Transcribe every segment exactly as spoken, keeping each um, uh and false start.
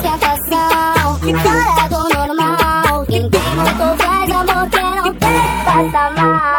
ostentação, fora do normal. Quem tem motor faz amor, quem não tem passa mal.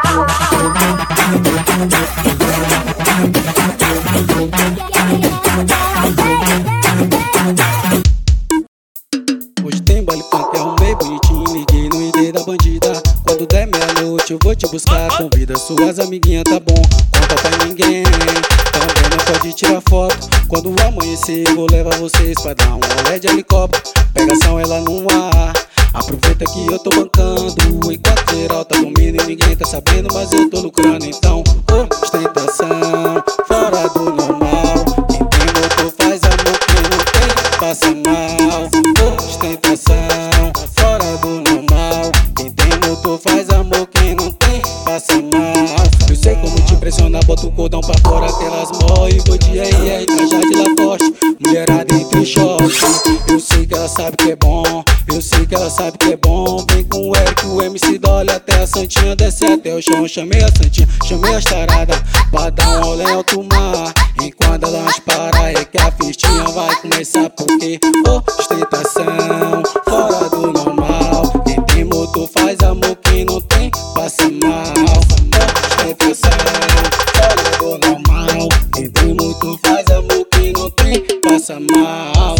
Hoje tem baile funk, arrumei bonitinho, liguei no I D da bandida. Quando der meia-noite eu vou te buscar, convida suas amiguinhas, tá bom? Conta pra ninguém, também não pode tirar foto. Quando amanhecer eu vou levar vocês pra dar um rolê de helicóptero. Pegação ela no ar, aproveita que eu tô bancando. Enquanto geral tá dormindo e ninguém tá sabendo, mas eu tô lucrando. Então, ostentação, fora do normal. Quem tem motor faz amor, quem não tem passa mal. Ostentação, fora do normal. Quem tem motor faz amor, quem não tem passa mal. Eu sei como te impressionar, bota o cordão pra fora, aquelas mó e vou de R R, trajá de Lacoste. Mulherada entre choque, eu sei que ela sabe que é bom, eu sei que ela sabe que é bom. Vem com o Eric, o M C Dolly até a Santinha, desce até o chão. Chamei a Santinha, chamei as taradas pra dar um rolê em alto mar. Enquanto elas parar é que a festinha vai começar, porque ostentação, fora do normal. Quem tem motor faz amor, quem não tem passa mal. Ostentação, fora do normal. Quem tem motor faz amor, quem não tem passa mal.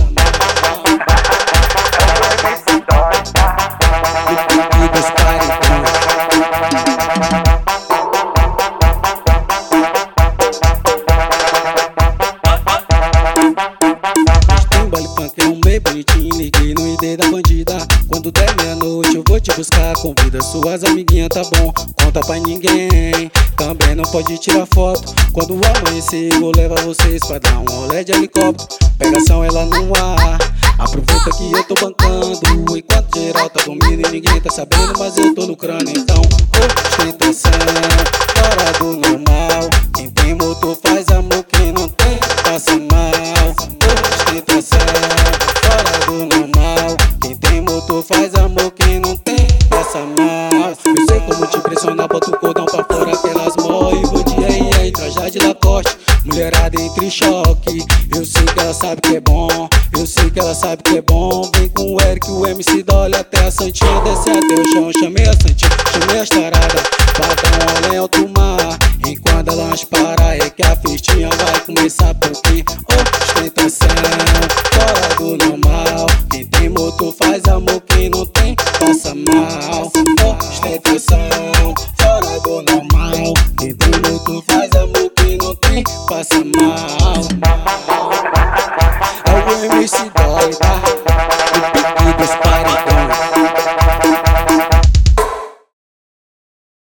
Tem baile funk, arrumei bonitinho, liguei no I D da bandida. Quando der meia-noite eu vou te buscar, convida suas amiguinhas, tá bom? Conta pra ninguém, também não pode tirar foto. Quando amanhecer eu vou levar vocês pra dar um rolê de helicóptero. Pegação ela no ar, aproveita que eu tô bancando. Enquanto geral tá dormindo e ninguém tá sabendo, mas eu tô lucrando. Então, ostentação, fora do normal. Quem tem motor faz amor, quem não tem passa mal. Ostentação, fora do normal. Quem tem motor faz amor, quem não tem passa mal. Eu sei como te impressionar, bota o cordão pra fora, aquelas mó e vou de R R, trajá de Lacoste. Mulherada entre choque, eu sei que ela sabe que é bom, eu sei que ela sabe que é bom. Vem com o Eric, o M C Dolly até a Santinha, desce até o chão. Chamei a Santinha, chamei as taradas pra dar um rolê em alto mar. Enquanto elas parar é que a festinha vai começar, porque ostentação, fora